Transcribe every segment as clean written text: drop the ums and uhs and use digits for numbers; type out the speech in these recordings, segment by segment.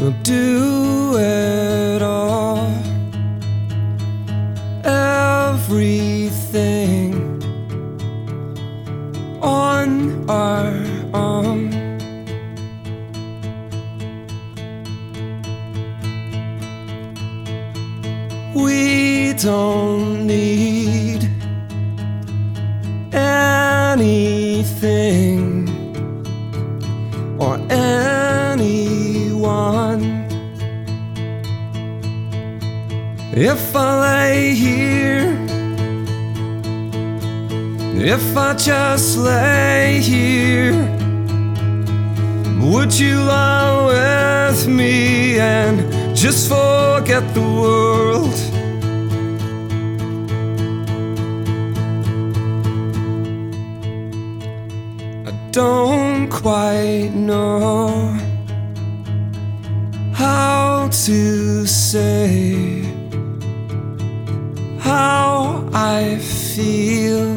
We'll do it all. Everything on our own. We don't need anything or anyone. If I lay here, if I just lay here, would you lie with me and just forget the world? I don't quite know how to say how I feel.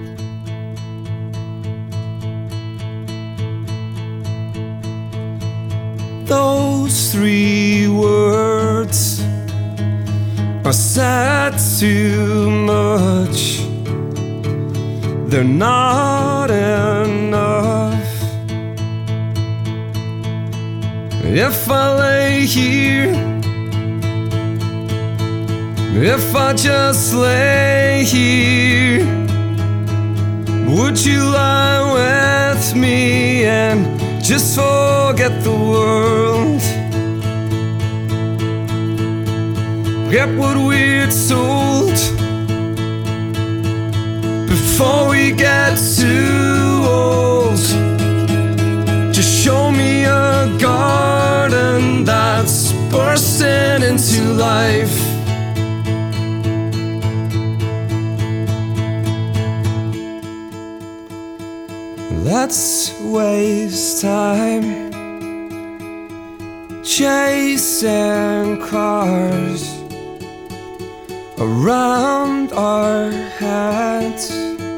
Those three words are said too much. They're not enough. If I lay here, if I just lay here, would you lie with me and just forget the world? Get what we're told before we get too old. Just show me a garden that's bursting into life. Let's waste time chasing cars around our heads.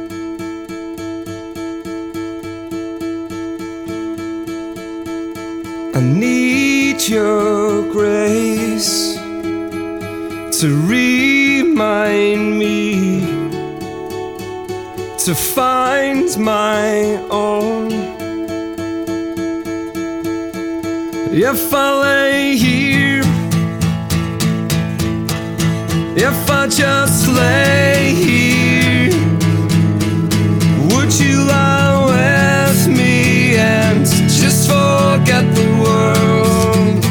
I need your grace to remind me to find my own. If I lay here, if I just lay here, would you lie with me and just forget the world?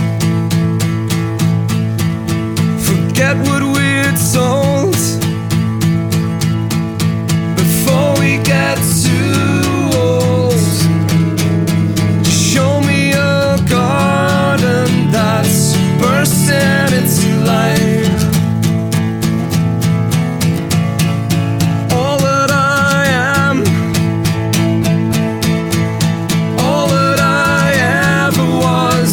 Forget what we're told before we get too old. Just show me a garden that's bursting into life. All that I am, all that I ever was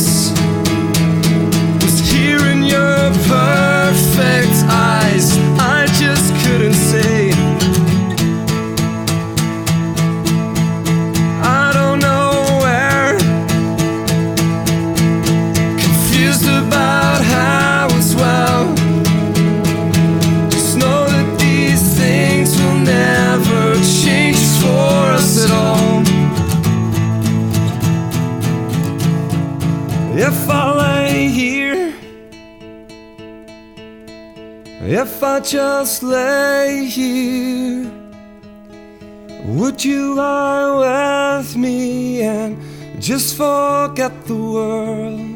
here in your perfect eyes. I just couldn't say. About how as well. Just know that these things will never change for us at all. If I lay here, if I just lay here, would you lie with me and just forget the world?